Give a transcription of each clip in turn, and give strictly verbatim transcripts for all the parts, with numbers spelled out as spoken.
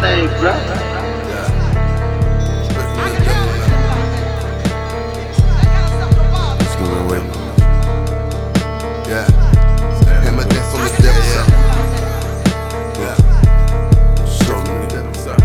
thing, bro. Yeah, hammer death on the devil's side. Yeah, show me the devil's side.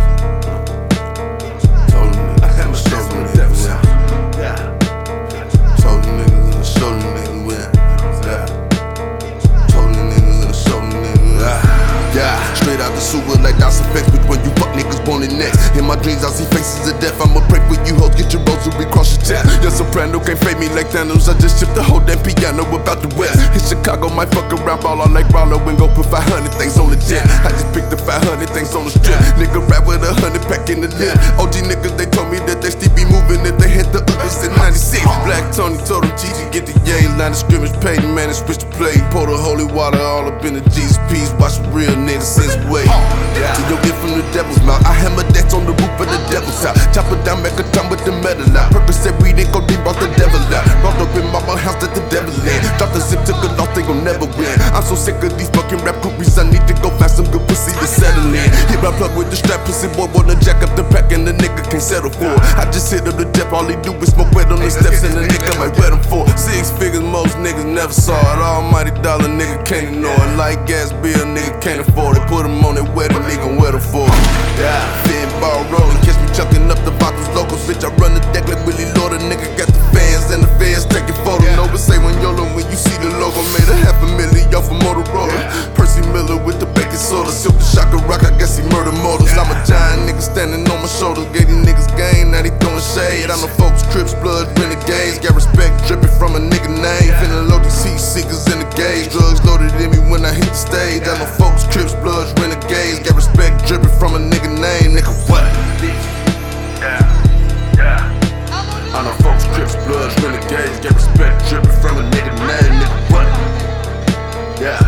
Told him niggas, hammer show me the devil's side. Yeah, told them niggas, show them niggas win. Yeah, told them niggas, show them niggas. Yeah, straight out the sewer like that's effects. But when you fuck niggas born in next, in my dreams I see faces of death. I'ma pray for you hoes, get your rosary, cross your chest. Your soprano can't fade me like Thanos. I just shipped the whole damn piano about the west. In Chicago, might fuck around, ball on like Rollo and go put five hundred things on the jet. I just picked the five hundred things on the strip. Nigga rap with a hundred pack in the lip. O G niggas, they told me that they still be moving if they hit the others in ninety-six. Black Tony told them G G get the yay. Line of scrimmage, paid the man and switch the play. Pour the holy water all up in the G's P's. Watch real niggas since way. To your gift from the devil's mouth. I hammer that's on the roof of the devil's house. Chop it down, make a time with the metal out. Purpose said we didn't go deep, brought the devil out. Brought up in mama house that the devil in. Drop the zip, took a loss, they gon' never win. I'm so sick of these fucking rap groupies. I need to go find some good pussy to settle in. Hit my plug with the strap, pussy boy wanna jack up the pack and the nigga can't settle for it. I just hit up the depth, all he do is smoke wet on the steps and the nigga might wet him for it. Six figures, most niggas never saw it. Almighty dollar, nigga can't ignore it. Like gas bill, nigga can't afford it. Put him on that wedding, nigga wet him for it. Yeah, fit ball rolling, catch me chucking up the bottles locals. Bitch, I run the deck like Willie Lord, a nigga got the fans and the fans taking photos. No, but say when YOLO, when you see the logo, made a half a million off a Motorola. Percy Miller with the baking soda, silk the shocker rock, I guess he murder motives. I'm a giant nigga standing on my shoulders, gave these niggas game, now they throwing shade. I know folks, Crips, blood, renegades, got respect dripping from a nigga name. Finna load these heat seekers in the gauge, drugs loaded in me when I hit the stage. I know folks, Crips, blood, renegades, got respect dripping from a nigga name. Nigga, what? Yeah, yeah. I know folks, Crips, bloods, renegades, get respect dripping from a nigga name. Nigga, what? Yeah,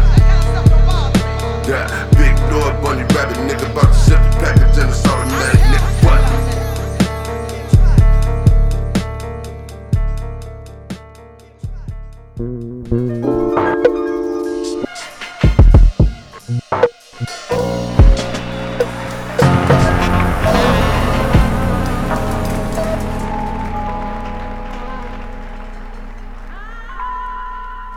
yeah. Big door, bunny rabbit, nigga, about to ship the package and it's automatic. Nigga, what? Oh.